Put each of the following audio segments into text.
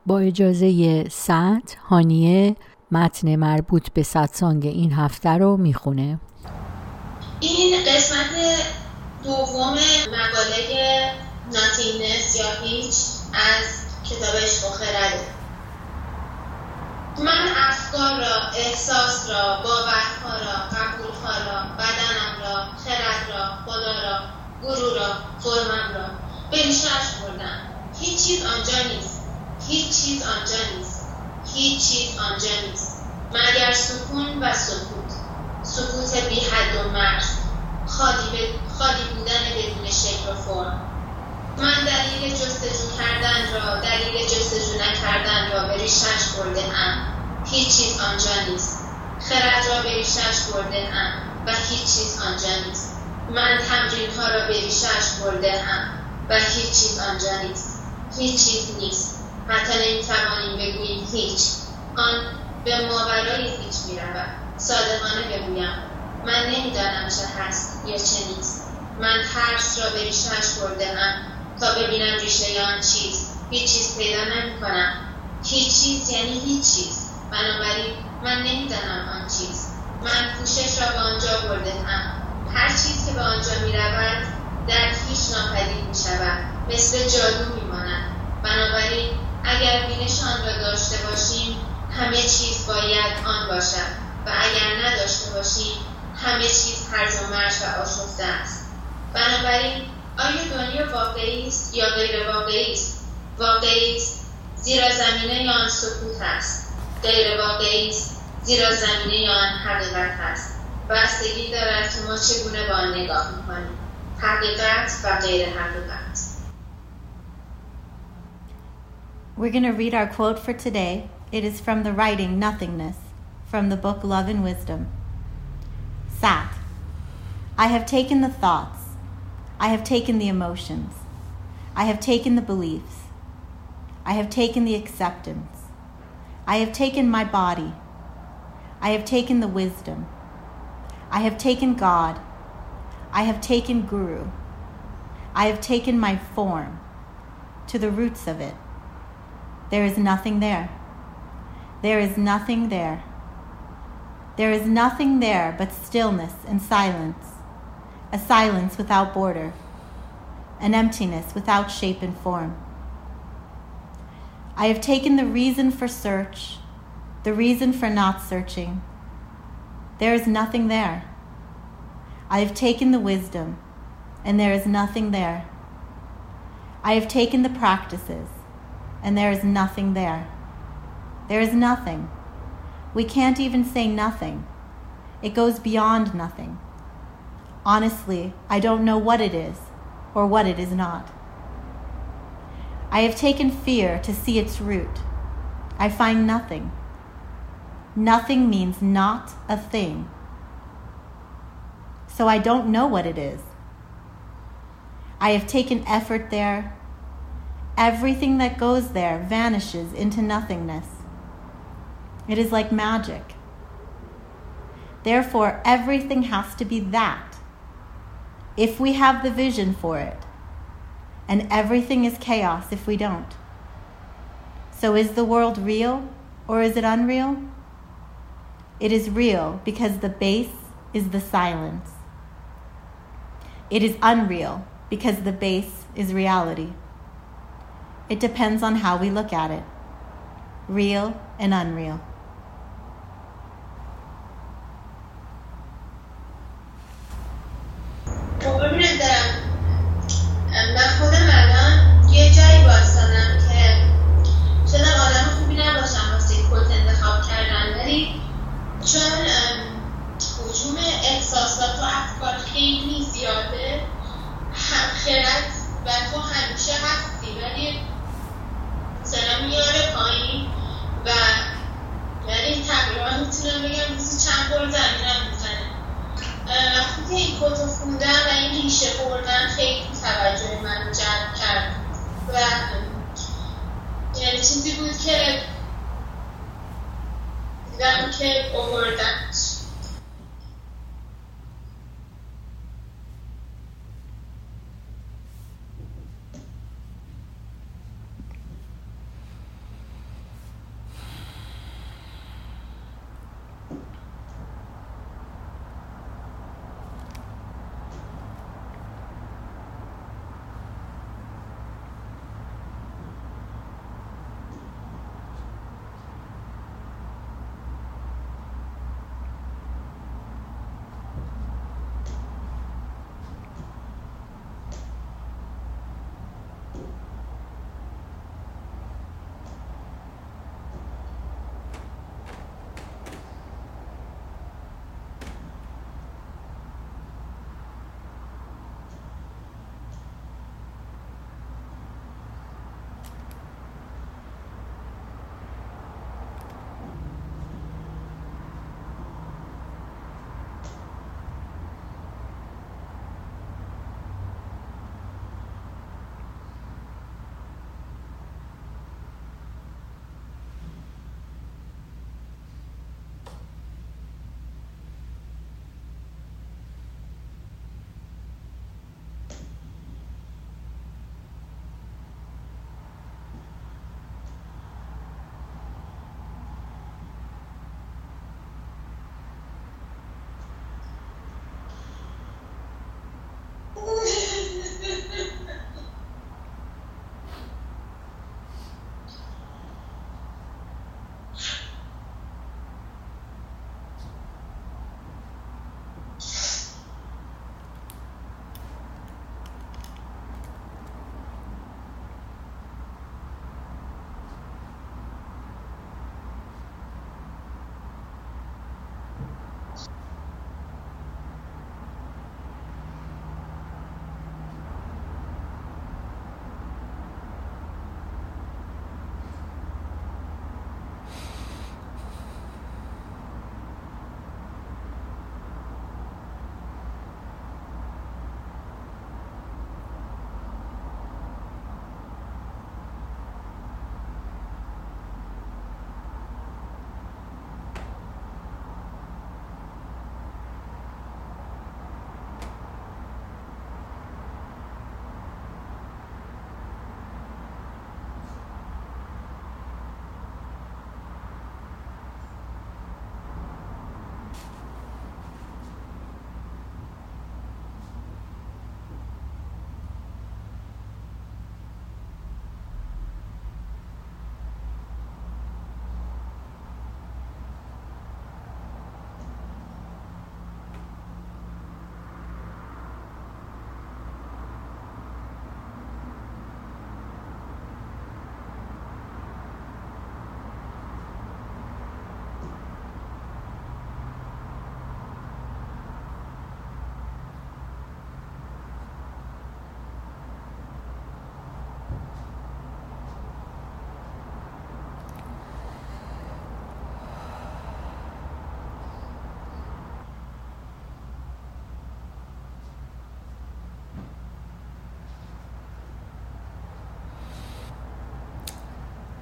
با اجازه سعد، هانیه متن مربوط به سدسانگ این هفته رو میخونه. این قسمت دوم مقاله ناتینگنس یا هیچ از کتاب عشق و خرده. من افکار را، احساس را، باورها را، قبولها را، بدنم را، خرد را، خدا را، گروه را، فرمم را به ریشه‌اش بردم. هیچ چیز آنجا نیست. هیچ چیز آنجا نیست. هیچ چیز آنجا نیست مگر سکون و سکوت. سکوت بی حد و مرز، خالی بودن بدون شکل و فرم. من دلیل جستجو کردن را، دلیل جستجو نکردن را به ریشه‌اش برده‌ام. هیچ چیز آنجا نیست. خرد را به ریشه‌اش برده‌ام و هیچ چیز آنجا نیست. من تمرین‌ها را به ریشه‌اش برده‌ام و هیچ چیز آنجا نیست. هیچ چیز نیست. حتی نمی‌توانیم بگوییم هیچ. آن به ماورای هیچ می‌رود. صادقانه بگویم من نمی‌دانم چه هست یا چه نیست. من ترس را به ریشه‌اش برده‌ام تا ببینم ریشه آن چیز. هیچ چیز پیدا نمی‌کنم. هیچ چیز یعنی هیچ چیز. بنابراین من نمی‌دانم آن چیز. من کوشش را به آنجا برده‌ام. هر چیز که به آنجا می‌رود در هیچ ناپدید می‌شود. مثل جادو می‌ماند. بنابراین اگر بینش آن را داشته باشیم همه چیز باید آن باشد و اگر نداشته باشیم همه چیز هرج و مرج و آشفته است. بنابراین آیا دنیا واقعی است یا غیر واقعی است؟ واقعی است زیرا زمینه آن سکوت است. غیر واقعی است زیرا زمینه آن حقیقت است. بستگی دارد که ما چگونه به آن نگاه می‌کنیم. حقیقت و غیر حقیقت. We're going to read our quote for today. It is from the writing Nothingness, from the book Love and Wisdom. Sat. I have taken the thoughts. I have taken the emotions. I have taken the beliefs. I have taken the acceptance. I have taken my body. I have taken the wisdom. I have taken God. I have taken Guru. I have taken my form to the roots of it. There is nothing there. There is nothing there. There is nothing there but stillness and silence, a silence without border, an emptiness without shape and form. I have taken the reason for search, the reason for not searching. There is nothing there. I have taken the wisdom, and there is nothing there. I have taken the practices, and there is nothing there. There is nothing. We can't even say nothing. It goes beyond nothing. Honestly, I don't know what it is or what it is not. I have taken fear to see its root. I find nothing. Nothing means not a thing. So I don't know what it is. I have taken effort there. Everything that goes there vanishes into nothingness. It is like magic. Therefore, everything has to be that, if we have the vision for it. And everything is chaos if we don't. So is the world real or is it unreal? It is real because the base is the silence. It is unreal because the base is reality. It depends on how we look at it. Real and unreal. ببینید من خودم الان یه جایی باستادم که شاید آدم خوبی نباشم واسه کت انتخاب کردن، ولی چون هجوم احساسات و افکار خیلی زیاده، خرد و تو همیشه هستی ولی سلام میاره پایین و یعنی تقریبا میتونم بگم روزی چند بار زمینم میزنه. وقتی که این کتو خوندم و این ریشه بردن خیلی توجه من جلب کرد و یعنی چیزی بود که دیدم که آوردنش.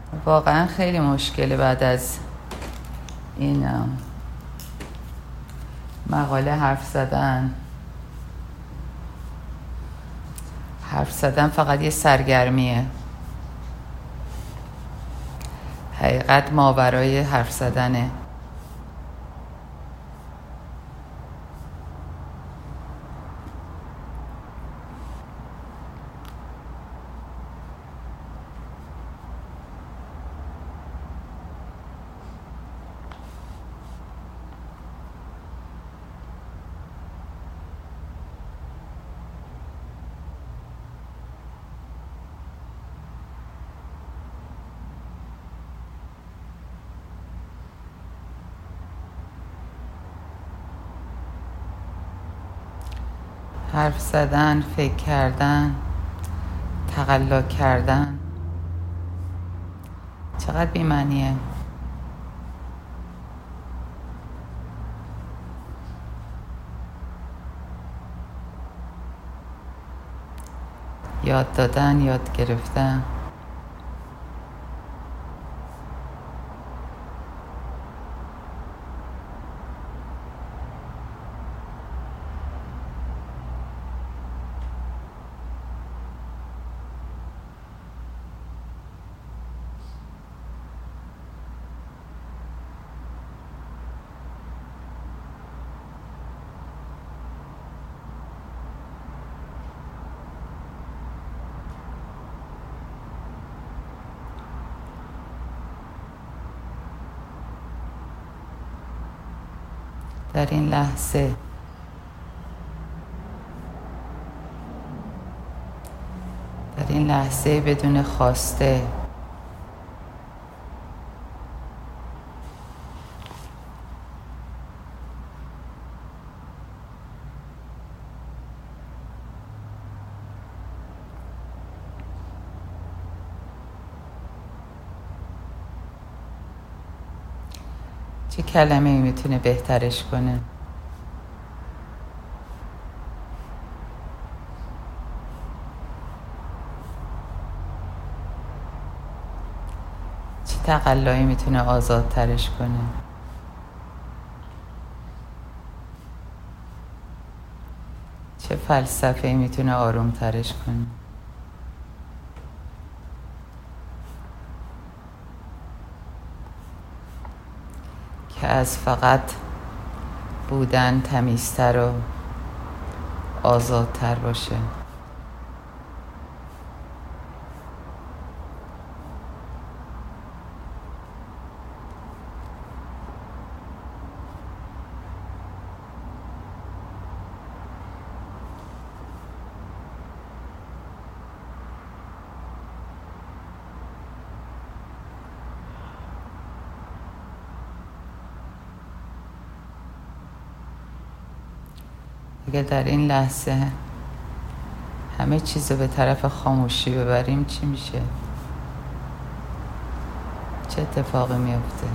واقعا خیلی مشکله بعد از این مقاله حرف زدن فقط یه سرگرمیه. حقیقت ماورای حرف زدنه. حرف زدن، فکر کردن، تقلا کردن چقدر بی‌معنیه. یاد دادن، یاد گرفتن. در این لحظه بدون خواسته چه کلمه میتونه بهترش کنه؟ چه تقلایی میتونه آزادترش کنه؟ چه فلسفه‌ای میتونه آرومترش کنه؟ که از فقط بودن تمیزتر و آزادتر باشه. اگه در این لحظه همه چیز رو به طرف خاموشی ببریم چی میشه؟ چه اتفاقی میفته؟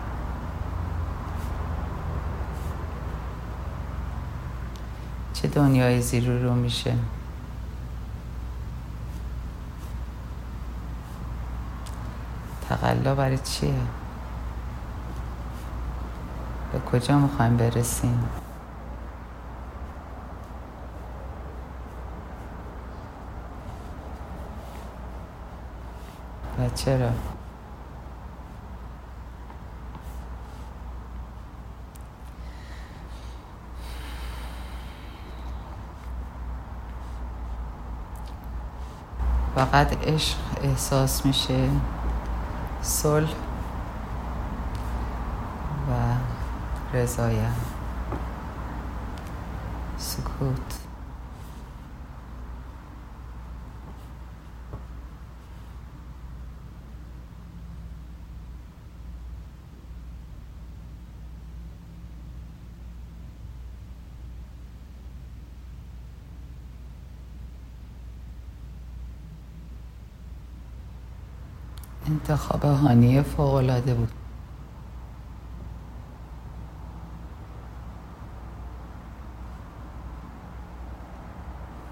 چه دنیای زیر رو میشه؟ تقلا برای چیه؟ به کجا میخوایم برسیم؟ و چرا؟ فقط عشق احساس میشه، صلح و رضایت، سکوت. انتخاب هانیه فوق‌العاده بود.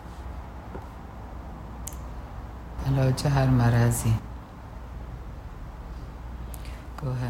علاج هر مرضی. Go ahead.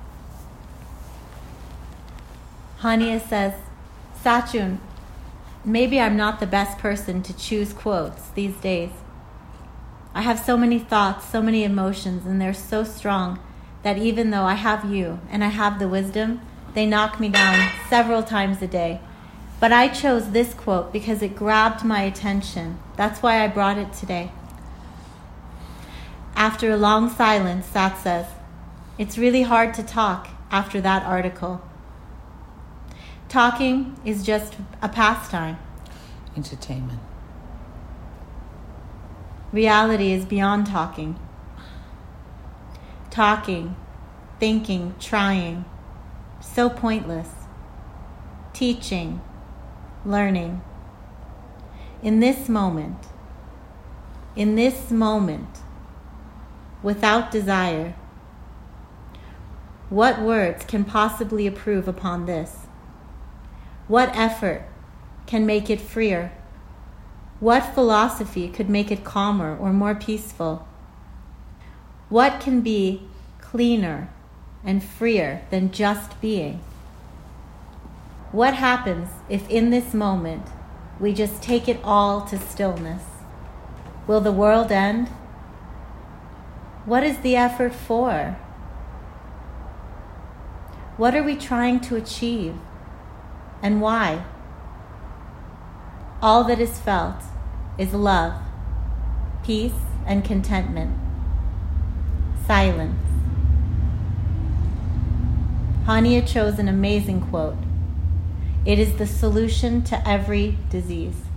Hania says, Sachun, maybe I'm not the best person to choose quotes these days. I have so many thoughts, so many emotions, and they're so strong that even though I have you and I have the wisdom, they knock me down several times a day. But I chose this quote because it grabbed my attention. That's why I brought it today. After a long silence, Sat says, it's really hard to talk after that article. Talking is just a pastime. Entertainment. Reality is beyond talking. Talking, thinking, trying, so pointless. Teaching, learning. In this moment, without desire, what words can possibly improve upon this? What effort can make it freer? What philosophy could make it calmer or more peaceful? What can be cleaner and freer than just being? What happens if in this moment we just take it all to stillness? Will the world end? What is the effort for? What are we trying to achieve? And why? All that is felt is love, peace, and contentment. Silence. Hania chose an amazing quote. It is the solution to every disease.